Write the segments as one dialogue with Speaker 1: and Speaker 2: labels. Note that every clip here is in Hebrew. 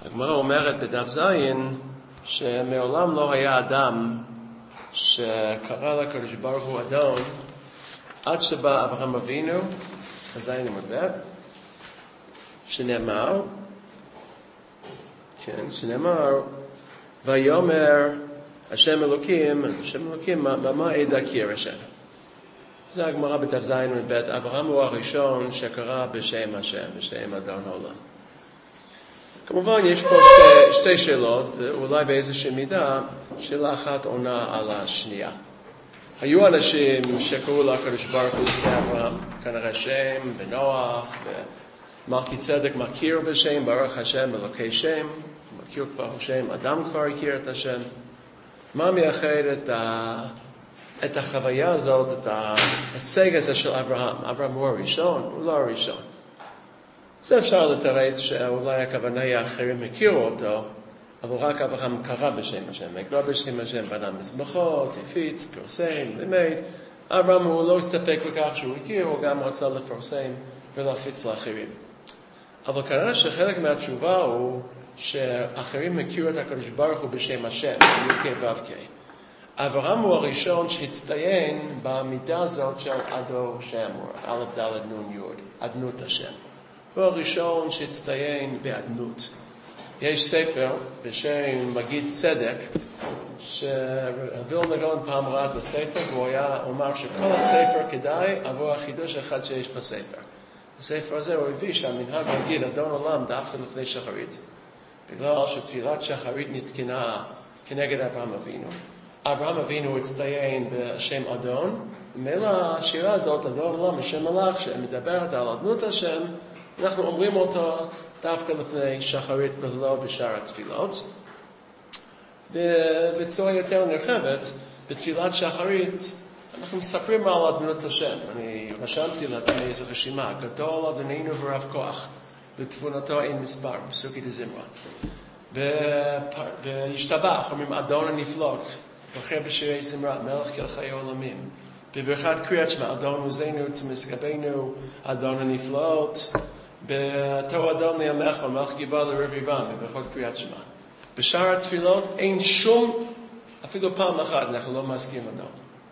Speaker 1: הגמרא אומרת בדף זין שמעולם לא היה אדם שקרא לקדוש ברוך הוא אדון עד שבא אברהם אבינו, הזין המדבר, שנאמר, ויאמר השם אלוקים, במה אדכיר השם. זה הגמרא בדף זין ובית. אברהם הוא הראשון שקרא בשם השם, בשם אדון העולם. כמובן יש פה שתי שאלות, ואולי באיזושהי מידה, שאלה אחת עונה על השנייה. היו אנשים שקראו לקדוש ברוך הוא לפני אברהם, כנראה שם ונוח, ומלכי צדק מכיר בשם, ברוך השם אלוקי שם, מכיר כבר השם, אדם כבר הכיר את השם. מה מייחד את החוויה הזאת, את ההישג הזה של אברהם? אברהם הוא הראשון, הוא לא הראשון. זה אפשר לתרץ שאולי הכוונה האחרים הכירו אותו, אבל רק אברהם קרא בשם השם, הקרא בשם השם, בנה מזבחות, הפיץ, פרסם, לימד. אברהם הוא לא הסתפק בכך שהוא הכיר, הוא גם רצה לפרסם ולהפיץ לאחרים. אבל כנראה שחלק מהתשובה הוא שאחרים הכירו את הקדוש ברוך הוא בשם השם, י"ק ו"ק. אברהם הוא הראשון שהצטיין במידה הזאת של אדו שם, א' ד' נ' י', אדנות השם. הוא הראשון שהצטיין באדנות. יש ספר בשם מגיד צדק, שווילנה גאון פעם ראה את הספר, והוא אומר שכל הספר כדאי עבור החידוש אחד שיש בספר. בספר הזה הוא הביא שהמנהג מגיד אדון עולם דווקא לפני שחרית, בגלל שתפילת שחרית נתקנה כנגד אברהם אבינו. אברהם אבינו הצטיין בשם אדון, ומילא השירה הזאת, אדון עולם, השם מלאך, שמדברת על אדנות השם, אנחנו אומרים אותו דווקא לפני שחרית ולא בשאר התפילות. בצורה יותר נרחבת, בתפילת שחרית, אנחנו מספרים על אדנות השם. אני רשמתי לעצמי איזו רשימה, גדול אדוננו ורב כוח, לתבונתו אין מספר, פסוקי דזמרה. וישתבח, אומרים אדון הנפלאות, בוחר בשירי זמרה, מלך כל חיי עולמים. בברכת קריאת שמע, אדון עוזנו, צמסקבנו, אדון הנפלאות. בתור אדון לימך ומלך גיבור לרביבם, בברכות קריאת שמע. בשאר התפילות אין שום, אפילו פעם אחת אנחנו לא מסכים אדון.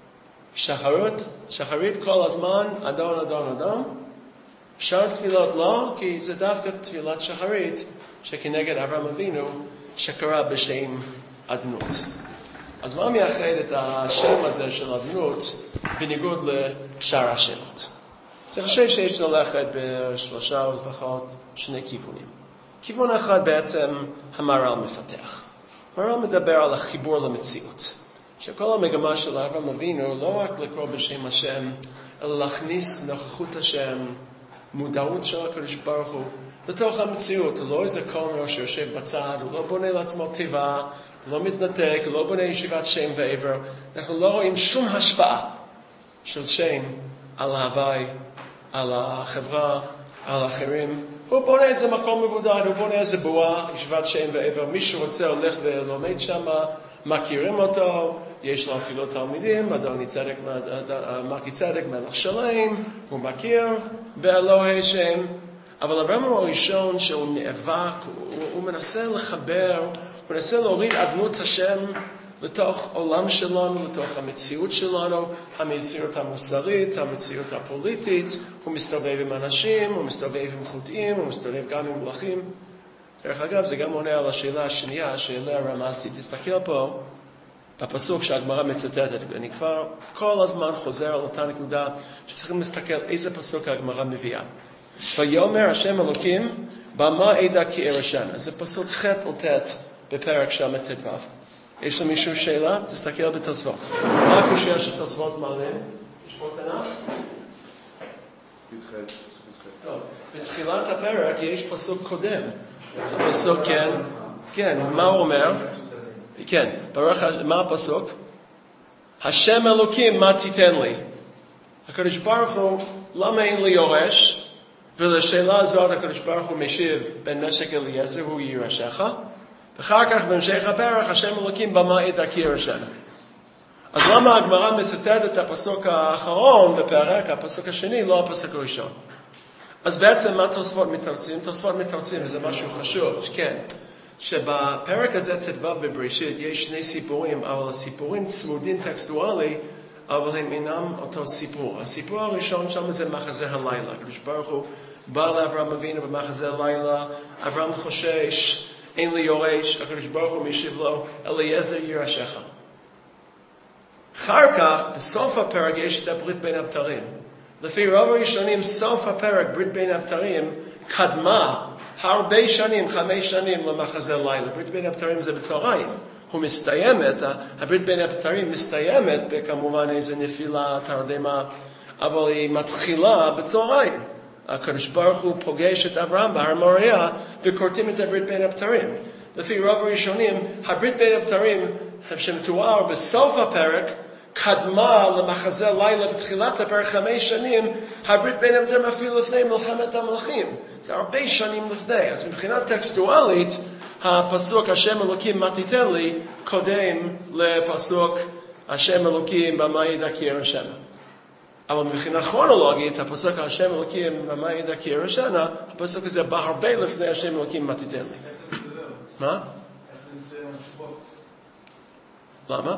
Speaker 1: שחרית כל הזמן, אדון, אדון, אדון. שאר התפילות לא, כי זה דווקא תפילת שחרית, שכנגד אברהם אבינו, שקרא בשם אדנות. אז מה מייחד את השם הזה של אדנות, בניגוד לשאר השמות? אני חושב שיש ללכת בשלושה או לפחות שני כיוונים. כיוון אחד בעצם המהר"ל מפתח. המהר"ל מדבר על החיבור למציאות. שכל המגמה של אברהם אבינו לא רק לקרוא בשם השם, אלא להכניס נוכחות השם, מודעות של הקדוש ברוך הוא, לתוך המציאות. הוא לא איזה כומר שיושב בצד, הוא לא בונה לעצמו טבע, הוא לא מתנתק, הוא לא בונה ישיבת שם ועבר. אנחנו לא רואים שום השפעה של שם על ההוואי, על החברה, על האחרים. הוא בונה איזה מקום מבודד, הוא בונה איזה בועה, ישיבת שם ועבר. מי שרוצה הולך ולומד שם, מכירים אותו, יש לו אפילו תלמידים, אדוני צדק, מלכי צדק, מלך שלם, הוא מכיר באלוהי שם. אבל אברהם הוא הראשון שהוא נאבק, הוא מנסה לחבר, הוא מנסה להוריד אדנות השם לתוך עולם שלנו, לתוך המציאות שלנו, המציאות המוסרית, המציאות הפוליטית. הוא מסתובב עם אנשים, הוא מסתובב עם חוטאים, הוא מסתובב גם עם מלכים. דרך אגב, זה גם עונה על השאלה השנייה שאליה רמזתי. תסתכל פה בפסוק שהגמרא מצטטת. אני כבר כל הזמן חוזר על אותה נקודה שצריכים להסתכל איזה פסוק הגמרא מביאה. ויאמר השם אלוקים, במה אדכיר השם. זה פסוק ח' או ט' בפרק שם ט"ו. יש למישהו שאלה? תסתכל בתוספות. מה הקושיה שתוספות מעלים? יש פה תנ"ך? טוב, בתחילת הפרק יש פסוק קודם. הפסוק כן, מה הוא אומר? כן, מה הפסוק? השם אלוקים, מה תיתן לי? הקדוש ברוך הוא, למה אין לי יורש? ולשאלה הזאת הקדוש ברוך הוא משיב, בן נשק אליעזר הוא יירשך. ואחר כך בהמשך הפרק, השם אלוקים במה אדכיר השם. אז למה הגמרא מצטטת את הפסוק האחרון בפרק, הפסוק השני, לא הפסוק הראשון? אז בעצם מה תוספות מתרצים? תוספות מתרצים זה משהו חשוב, כן. שבפרק הזה תדבר בבראשית יש שני סיפורים, אבל הסיפורים צמודים טקסטואלי, אבל הם אינם אותו סיפור. הסיפור הראשון שם זה מחזה הלילה. הקדוש ברוך הוא בא לאברהם אבינו במחזה הלילה, אברהם חושש, אין לי יורש, הקדוש ברוך הוא משיב לו, אליעזר יירשך. אחר כך, בסוף הפרק יש את הברית בין הבתרים. לפי רוב הראשונים, סוף הפרק, ברית בין הבתרים, קדמה הרבה שנים, 5 שנים למחזה לילה. ברית בין הבתרים זה בצהריים. הוא מסתיימת, הברית בין הבתרים מסתיימת בכמובן איזו נפילה, תרדמה, אבל היא מתחילה בצהריים. הקדוש ברוך הוא פוגש את אברהם בהר מוריה וכורתים את הברית בין הבתרים. לפי רוב הראשונים, הברית בין הבתרים שמתואר בסוף הפרק, קדמה למחזה לילה בתחילת הפרק 5 שנים, הברית בין הבתרים אפילו לפני מלחמת המלכים. זה הרבה שנים לפני. אז מבחינה טקסטואלית, הפסוק השם אלוקים מה תיתן לי קודם לפסוק השם אלוקים במה ידכיר השם. אבל מבחינה כרונולוגית, הפסוק השם אלוקים במה ידכיר השם, הפסוק הזה בא הרבה לפני השם אלוקים מה תיתן לי. מה? למה?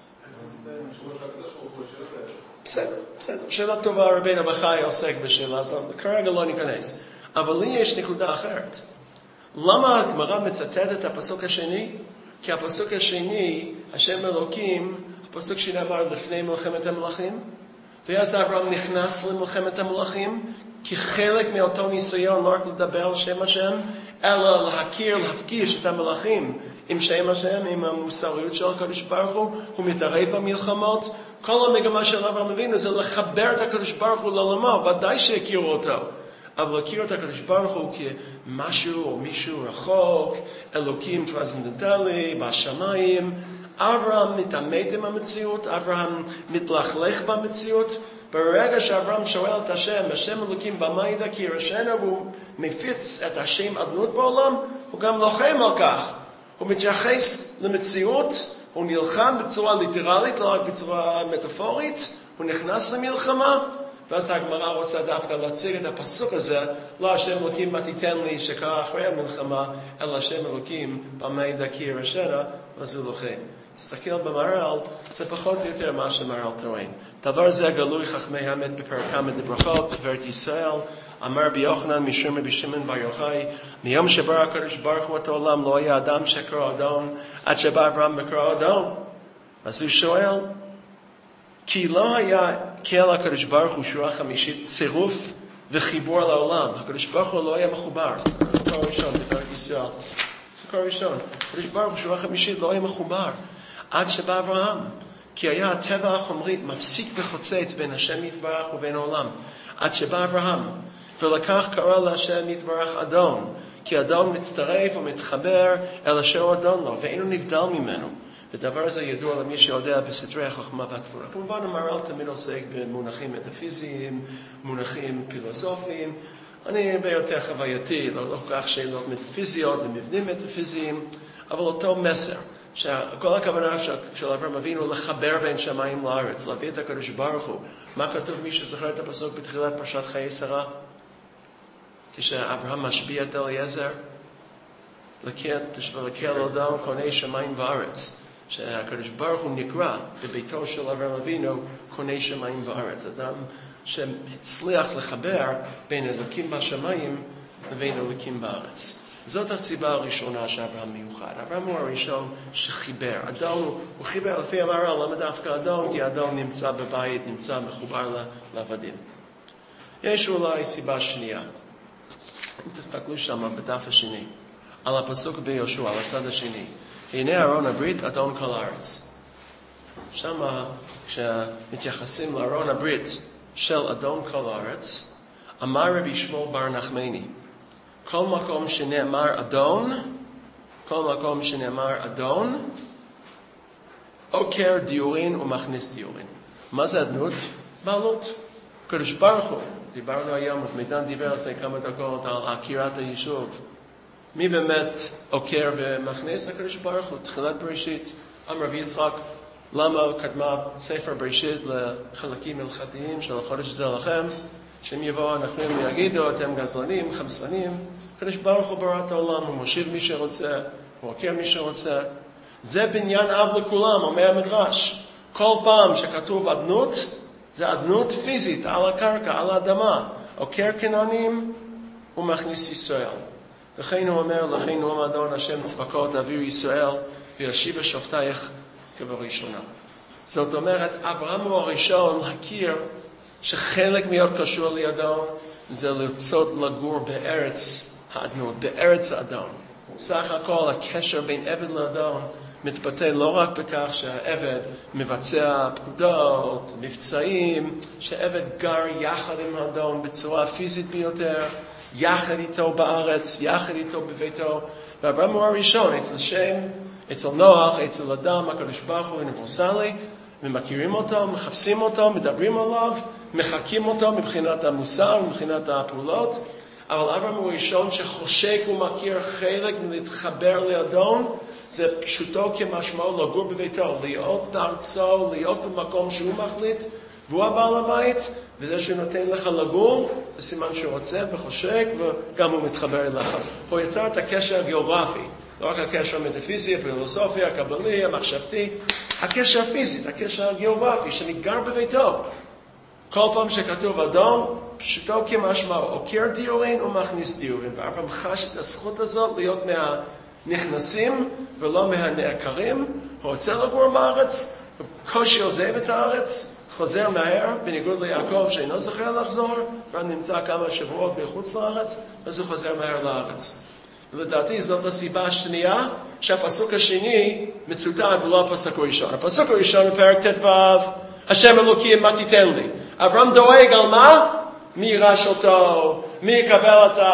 Speaker 1: בסדר. שאלה טובה, רבינו בחי עוסק בשאלה הזאת, כרגע לא ניכנס. אבל לי יש נקודה אחרת. למה הגמרא מצטטת את הפסוק השני? כי הפסוק השני, השם אלוקים, הפסוק שנאמר לפני מלחמת המלכים, ואז אברהם נכנס למלחמת המלכים, כחלק מאותו ניסיון, לא רק לדבר על שם השם, אלא להכיר, להפגיש את המלכים עם שם השם, עם המוסריות של הקדוש ברוך הוא מתערב במלחמות. כל המגמה של אברהם אבינו זה לחבר את הקדוש ברוך הוא לעולמו, ודאי שהכירו אותו. אבל הכיר את הקדוש ברוך הוא כמשהו או מישהו רחוק, אלוקים טרנסצנדנטלי, בשמיים. אברהם מתעמת עם המציאות, אברהם מתלכלך במציאות. ברגע שאברהם שואל את השם אלוקים במה ידכיר השם, והוא מפיץ את השם אדנות בעולם, הוא גם לוחם על כך. הוא מתייחס למציאות, הוא נלחם בצורה ליטרלית, לא רק בצורה מטאפורית, הוא נכנס למלחמה, ואז הגמרא רוצה דווקא להציג את הפסוק הזה, לא השם אלוקים מה תיתן לי שקרה אחרי המלחמה, אלא השם אלוקים במה ידכיר השם, אז הוא לוחם. תסתכל במהר"ל, זה פחות או יותר מה שמהר"ל טוען. דבר זה גלוי חכמי האמת בפרק כ"ה דברכות, בפרק ישראל, אמר רבי יוחנן משום רבי שמעון בר יוחאי, מיום שברא הקדוש ברוך הוא את העולם לא היה אדם שקרא אדון, עד שבא אברהם וקרא אדון. אז הוא שואל, כי לא היה כאל הקדוש ברוך הוא שורה חמישית צירוף וחיבור לעולם. הקדוש ברוך הוא לא היה מחובר. מקור ראשון בפרק ישראל. מקור ראשון. הקדוש ברוך הוא שורה חמישית לא היה מחובר. עד שבא אברהם. כי היה הטבע החומרי מפסיק וחוצץ בין השם יתברך ובין העולם. עד שבא אברהם. ולכך קרא להשם יתברך אדון. כי אדון מצטרף ומתחבר אל אשר אדון לו, ואינו נבדל ממנו. ודבר הזה ידוע למי שיודע בסתרי החוכמה והתבונה. כמובן המהר"ל תמיד עוסק במונחים מטאפיזיים, מונחים פילוסופיים. אני ביותר חווייתי, לא כל כך שאלות מטאפיזיות ומבנים מטאפיזיים, אבל אותו מסר, שכל הכוונה של אברהם אבינו לחבר בין שמיים לארץ, להביא את הקדוש ברוך הוא. מה כתוב מי שזוכר את הפסוק בתחילת פרשת חיי שרה? כשאברהם משביע את אליעזר, לקהל אדם קונה שמיים וארץ. שהקדוש ברוך הוא נקרא בביתו של אברהם אבינו קונה שמיים וארץ. אדם שהצליח לחבר בין אלוקים בשמיים לבין אלוקים בארץ. זאת הסיבה הראשונה שאברהם מיוחד. אברהם הוא הראשון שחיבר. אדון הוא חיבר לפי המהר"ל, למה דווקא אדון? כי אדון נמצא בבית, נמצא מחובר לעבדים. יש אולי סיבה שנייה. אם תסתכלו שם בדף השני, על הפסוק ביהושע, על הצד השני. הנה ארון הברית, אדון כל הארץ. שם, כשמתייחסים לארון הברית של אדון כל הארץ, אמר רבי שמואל בר נחמני, כל מקום שנאמר אדון, עוקר דיורין ומכניס דיורין. מה זה אדנות? בעלות. קדוש ברוך הוא. דיברנו היום, מידן דיבר לפני כמה דקות על עקירת היישוב. מי באמת עוקר ומכניס? הקדוש ברוך הוא, תחילת בראשית. אמר רבי יצחק, למה קדמה ספר בראשית לחלקים הלכתיים של החודש הזה לכם? שהם יבואו הנחמים ויגידו, אתם גזלנים, חמסנים. הקדוש ברוך הוא ברא את העולם, הוא מושיב מי שרוצה, הוא עוקר מי שרוצה. זה בניין אב לכולם, אומר המדרש. כל פעם שכתוב אדנות, זה אדנות פיזית, על הקרקע, על האדמה. עוקר כנענים, הוא מכניס ישראל. לכן הוא אומר, לכן הוא אדון השם צבקות אוויר ישראל, וישיב שופטייך כבראשונה. זאת אומרת, אברהם הוא הראשון להכיר שחלק מאוד קשור לידו, זה לרצות לגור בארץ האדנות, בארץ האדון. סך הכל הקשר בין עבד לאדון מתבטא לא רק בכך שהעבד מבצע פקודות, מבצעים, שהעבד גר יחד עם האדון בצורה פיזית ביותר, יחד איתו בארץ, יחד איתו בביתו. ואברהם הוא הראשון, אצל שם, אצל נוח, אצל אדם, הקדוש ברוך הוא אוניברסלי, ומכירים אותו, מחפשים אותו, מדברים עליו, מחקים אותו מבחינת המוסר, מבחינת הפעולות. אבל אברהם הוא הראשון שחושק ומכיר חלק מלהתחבר לאדון, זה פשוטו כמשמעו לגור בביתו, להיות בארצו, להיות במקום שהוא מחליט, והוא הבעל הבית, וזה שהוא נותן לך לגור, זה סימן שהוא רוצה וחושק, וגם הוא מתחבר אליך. הוא יצר את הקשר הגיאוגרפי, לא רק הקשר המטאפיזי, הפילוסופי, הקבלי, המחשבתי, הקשר הפיזי, הקשר הגיאוגרפי, שאני גר בביתו. כל פעם שכתוב אדון, פשוטו כמשמעו, עוקר דיורין ומכניס דיורין, ואברהם חש את הזכות הזאת להיות מהנכנסים ולא מהנעקרים. הוא רוצה לגור בארץ, קושי עוזב את הארץ, חוזר מהר, בניגוד ליעקב שאינו זוכר לחזור, כבר נמצא כמה שבועות מחוץ לארץ, אז הוא חוזר מהר לארץ. ולדעתי זאת הסיבה השנייה, שהפסוק השני מצוטט ולא הפסוק הראשון. הפסוק הראשון בפרק ט"ו, השם אלוקים מה תיתן לי. אברהם דואג על מה? מי יירש אותו, מי יקבל את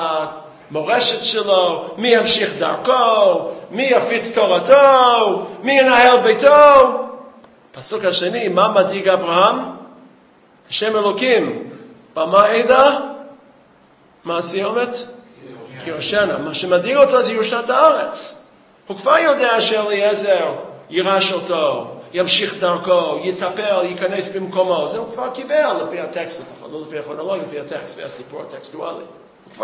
Speaker 1: המורשת שלו, מי ימשיך דרכו, מי יפיץ תורתו, מי ינהל ביתו. פסוק השני, מה מדאיג אברהם? השם אלוקים, במה עדה? מה הסיומת? כי ירשנה. מה שמדאיג אותו זה ירושת הארץ. הוא כבר יודע שאליעזר יירש אותו, ימשיך דרכו, יטפל, ייכנס במקומו. זה הוא כבר קיבל לפי הטקסט לפחות, לא לפי הכרונולוגיה, לפי הטקסט, והסיפור הטקסטואלי. הוא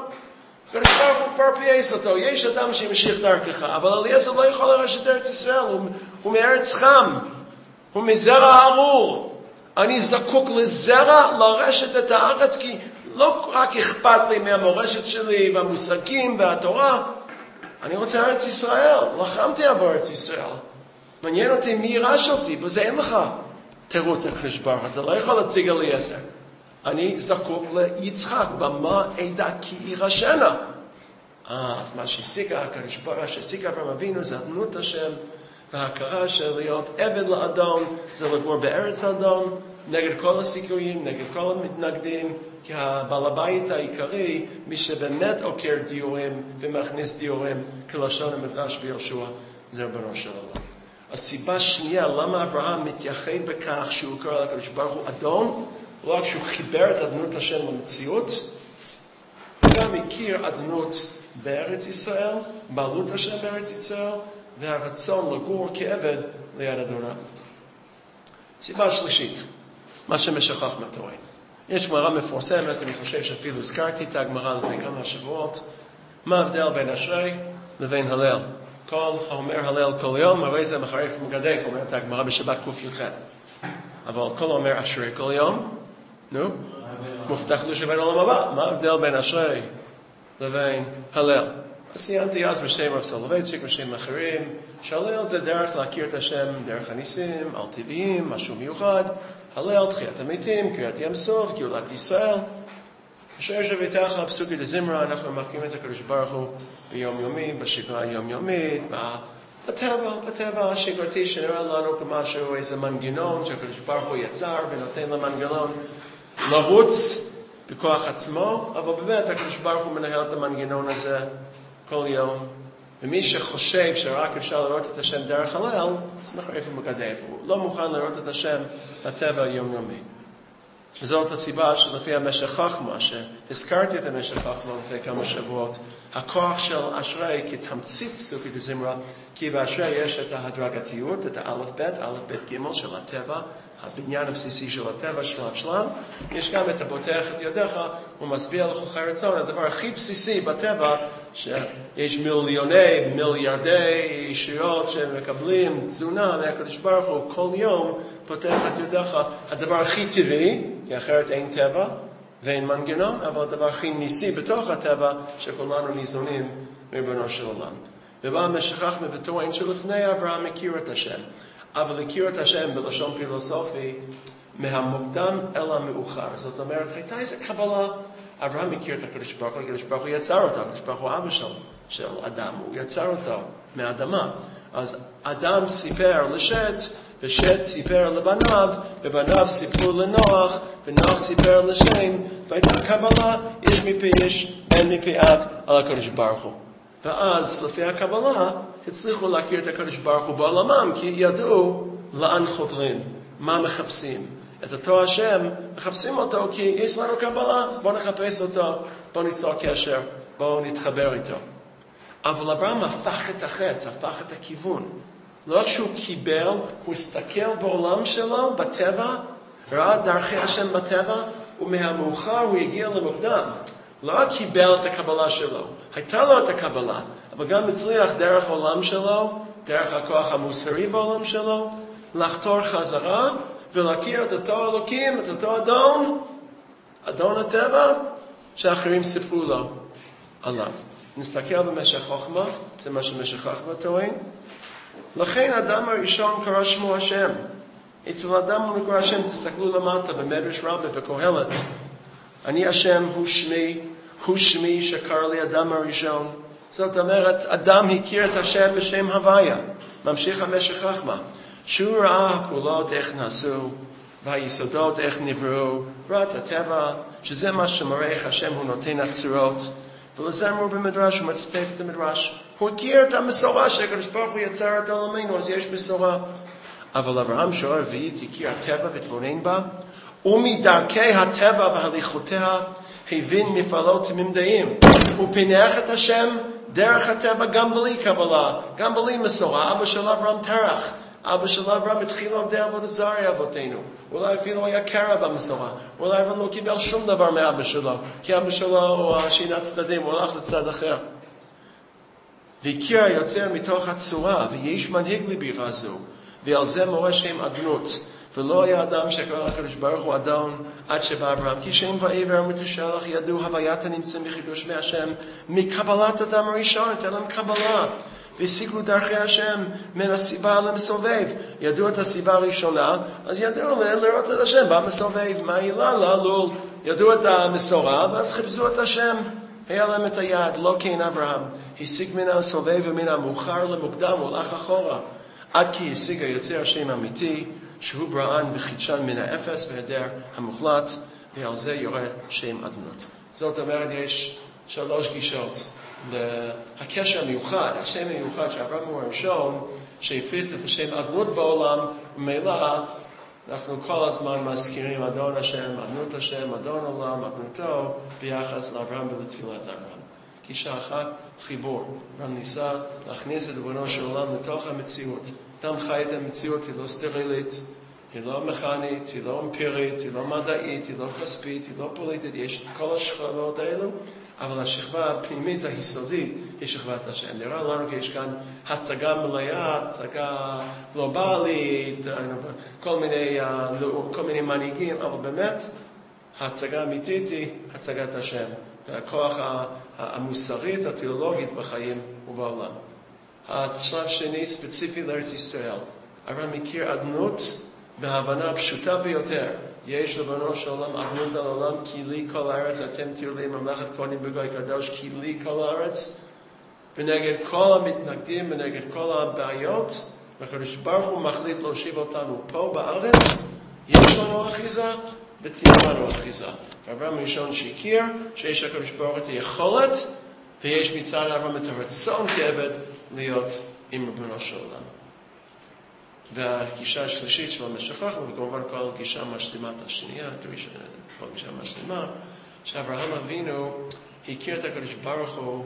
Speaker 1: כבר פייס אותו, יש אדם שימשיך דרכך, אבל אליעזר לא יכול לרשת ארץ ישראל, הוא מארץ חם, הוא מזרע ארור. אני זקוק לזרע לרשת את הארץ, כי לא רק אכפת לי מהמורשת שלי והמושגים והתורה, אני רוצה ארץ ישראל, לחמתי עבור ארץ ישראל. מעניין אותי מי יירש אותי, בזה אין לך תירוץ הקדוש ברוך הוא, אתה לא יכול להציג אליעזר. אני זקוק ליצחק, במה עדה כי יירשנה. אז מה שהסיק הקדוש ברוך הוא, שהסיק אברהם אבינו, זה אדנות השם, וההכרה של להיות עבד לאדון, זה לגור בארץ האדון, נגד כל הסיכויים, נגד כל המתנגדים, כי הבעל הבית העיקרי, מי שבאמת עוקר דיורים ומכניס דיורים, כלשון המדרש ביהושע, זה ריבונו של עולם. הסיבה שנייה, למה אברהם מתייחד בכך שהוא קורא לקדוש ברוך הוא אדון, לא רק שהוא חיבר את אדנות השם למציאות, הוא גם הכיר אדנות בארץ ישראל, בעלות השם בארץ ישראל, והרצון לגור כעבד ליד אדוניו. סיבה שלישית, מה שמשכח מהתורה. יש גמרא מפורסמת, אני חושב שאפילו הזכרתי את הגמרא לפני כמה שבועות, מה ההבדל בין אשרי לבין הלל? כל האומר הלל כל יום, הרי זה מחרף ומגדף, אומרת הגמרא בשבת ק"ח. אבל כל האומר אשרי כל יום, מובטח לו שבין עולם הבא. מה ההבדל בין אשרי לבין הלל? אז ציינתי אז בשם רב סולובייצ'יק, בשם אחרים, שהלל זה דרך להכיר את השם, דרך הניסים, על טבעיים, משהו מיוחד. הלל, תחיית המתים, קריאת ים סוף, גאולת ישראל. אשר שביתך, פסוקי דזמרה, אנחנו מכירים את הקדוש ברוך הוא ביום-יומי, בשגרה היומיומית, בטבע השגרתי שנראה לנו כמשהו, איזה מנגנון שהקדוש ברוך הוא יצר ונותן למנגנון לרוץ בכוח עצמו, אבל באמת הקדוש ברוך הוא מנהל את המנגנון הזה כל יום. ומי שחושב שרק אפשר לראות את השם דרך הלל, זה מחרף ומגדף. הוא לא מוכן לראות את השם בטבע היומיומי. וזאת הסיבה שלפי המשך חכמה, שהזכרתי את המשך חכמה לפני כמה שבועות, הכוח של אשרי כתמצית פסוקי דזמרה, כי באשרי יש את ההדרגתיות, את האלף בית, אלף בית ג' של הטבע, הבניין הבסיסי של הטבע, שלב שלב. יש גם את הבוטח את ידיך, הוא מסביר לכוחי רצון, הדבר הכי בסיסי בטבע, שיש מיליארדי ישויות שמקבלים תזונה מהקדוש ברוך הוא כל יום, פותח את ידיך, הדבר הכי טבעי, כי אחרת אין טבע ואין מנגנון, אבל הדבר הכי ניסי בתוך הטבע, שכולנו ניזונים מריבונו של עולם. ובא משכח מבטוען שלפני אברהם הכיר את השם, אבל הכיר את השם בלשון פילוסופי, מהמוקדם אל המאוחר. זאת אומרת, הייתה איזו קבלה. אברהם מכיר את הקדוש ברוך הוא, הקדוש ברוך הוא יצר אותו, הקדוש ברוך הוא אבא של אדם, הוא יצר אותו מהאדמה. אז אדם סיפר לשת, ושת סיפר לבניו, ובניו סיפרו לנוח, ונוח סיפר לשם, והייתה קבלה, איש מפי איש, בן מפי אב, על הקדוש ברוך הוא. ואז לפי הקבלה, הצליחו להכיר את הקדוש ברוך הוא בעולמם, כי ידעו לאן חותרים, מה מחפשים. את אותו השם, מחפשים אותו כי יש לנו קבלה, אז בואו נחפש אותו, בואו ניצור קשר, בואו נתחבר איתו. אבל אברהם הפך את החץ, הפך את הכיוון. לא רק שהוא קיבל, הוא הסתכל בעולם שלו, בטבע, ראה דרכי השם בטבע, ומהמאוחר הוא הגיע למוקדם. לא רק קיבל את הקבלה שלו, הייתה לו את הקבלה, אבל גם הצליח דרך העולם שלו, דרך הכוח המוסרי בעולם שלו, לחתור חזרה, ולהכיר את אותו אלוקים, את אותו אדון הטבע, שאחרים סיפרו לו עליו. נסתכל במשך חוכמה, זה מה שמשך חוכמה טוען. לכן האדם הראשון קרא שמו השם. אצל האדם הוא נקרא השם, תסתכלו למטה במדרש רבה בקהלת. אני השם הוא שמי שקרא לי אדם הראשון. זאת אומרת, אדם הכיר את השם בשם הוויה. ממשיך המשך חוכמה. שהוא ראה הפעולות איך נעשו, והיסודות איך נבראו, ראה את הטבע, שזה מה שמראה איך השם הוא נותן הצורות, ולזה אמרו במדרש, הוא מצטט את המדרש. הוא הכיר את המסורה שהקדוש ברוך הוא יצר את עולמנו, אז יש מסורה. אבל אברהם שואל רביעית, הכיר הטבע והתבונן בה, ומדרכי הטבע והליכותיה הבין מפעלות תמימדיים. הוא פינח את השם דרך הטבע גם בלי קבלה, גם בלי מסורה. אבא של אברהם תרח. אבא של אברהם התחיל עובדי עבודה זרה אבותינו. אולי אפילו היה קרע במסורה. אולי אברהם לא קיבל שום דבר מאבא שלו. כי אבא שלו הוא שינה צדדים, הוא הלך לצד אחר. והכיר יוצר מתוך הצורה, ויש מנהיג לבירה זו. ועל זה מורה שם אדנות. ולא היה אדם שקרא לקדוש ברוך הוא אדון עד שבא אברהם. כי שם ועבר מתשלח ידעו הוויית הנמצאים בחידוש מהשם. מקבלת אדם הראשון, תן להם קבלה. והסיקו דרכי השם מן הסיבה למסובב. ידעו את הסיבה הראשונה, אז ידעו לראות את השם במסובב. מה העילה לה? ידעו את המסורה, ואז חיפשו את השם. היה להם את היד, לא כן אברהם. הסיק מן המסובב ומן המאוחר למוקדם, הוא הלך אחורה. עד כי הסיק היוצר השם אמיתי, שהוא בראן וחידשן מן האפס והיעדר המוחלט, ועל זה יורה שם אדנות. זאת אומרת, יש 3 גישות. הקשר המיוחד, השם המיוחד שאברהם הוא הראשון שהפיץ את השם אדנות בעולם, ומילא אנחנו כל הזמן מזכירים אדון השם, אדנות השם, אדון עולם, אדנותו, ביחס לאברהם ולתפילת אברהם. גישה אחת, חיבור. אברהם ניסה להכניס את ריבונו של עולם לתוך המציאות. אדם חי את המציאות, היא לא סטרילית, היא לא מכנית, היא לא אמפירית, היא לא מדעית, היא לא כספית, היא לא פוליטית, יש את כל השכבות האלו, אבל השכבה הפנימית היסודית היא שכבת השם. נראה לנו כי יש כאן הצגה מלאה, הצגה גלובלית, כל מיני מנהיגים, אבל באמת ההצגה האמיתית היא הצגת השם, והכוח המוסרית, התיאולוגית בחיים ובעולם. השלב שני ספציפי לארץ ישראל. אברהם מכיר אדנות בהבנה פשוטה ביותר. יש ריבונו של עולם אדנות על העולם, כי לי כל הארץ, אתם תראו לי ממלכת כהנים בגוי קדוש, כי לי כל הארץ, ונגד כל המתנגדים ונגד כל הבעיות, והקדוש ברוך הוא מחליט להושיב אותנו פה בארץ, יש לנו אחיזה ותהיה לנו אחיזה. אברהם ראשון שהכיר שיש הקדוש ברוך הוא את היכולת, ויש מצד אברהם את הרצון כעבד להיות עם ריבונו של עולם. והגישה השלישית של המשך חוכמה, וכמובן כל גישה משלימה את השנייה, כל גישה משלימה, שאברהם אבינו הכיר את הקדוש ברוך הוא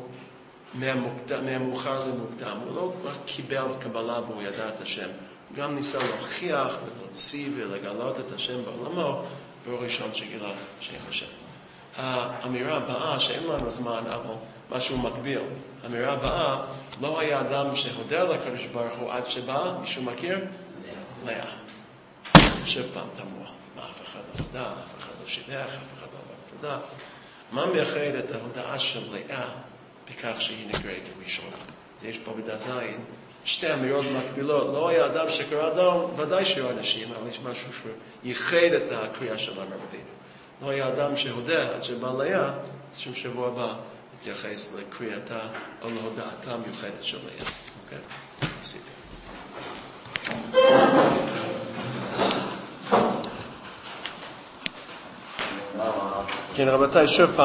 Speaker 1: מהמאוחר למוקדם. הוא לא רק קיבל קבלה והוא ידע את השם. הוא גם ניסה להוכיח ולהוציא ולגלות את השם בעולמו, והוא ראשון שגילה שם השם. האמירה הבאה, שאין לנו זמן, אבל משהו מקביל. האמירה הבאה, לא היה אדם שהודה לקדוש ברוך הוא עד שבא, מישהו מכיר? לאה. שוב פעם תמוה, מה אף אחד לא הודה, אף אחד לא שידך, אף אחד לא אמר תודה. מה מייחד את ההודעה של לאה בכך שהיא נקראת ראשונה? זה יש פה בדף זין, שתי אמירות מקבילות, לא היה אדם שקרא אדם, ודאי שהיו אנשים, אבל יש משהו שייחד את הקריאה של אברהם אבינו. לא היה אדם שהודה עד שבא לאה, שום שבוע הבא נתייחס לקריאתה או להודעתה המיוחדת של לאה. אוקיי? עשיתי. כן, רבותיי, שוב פעם.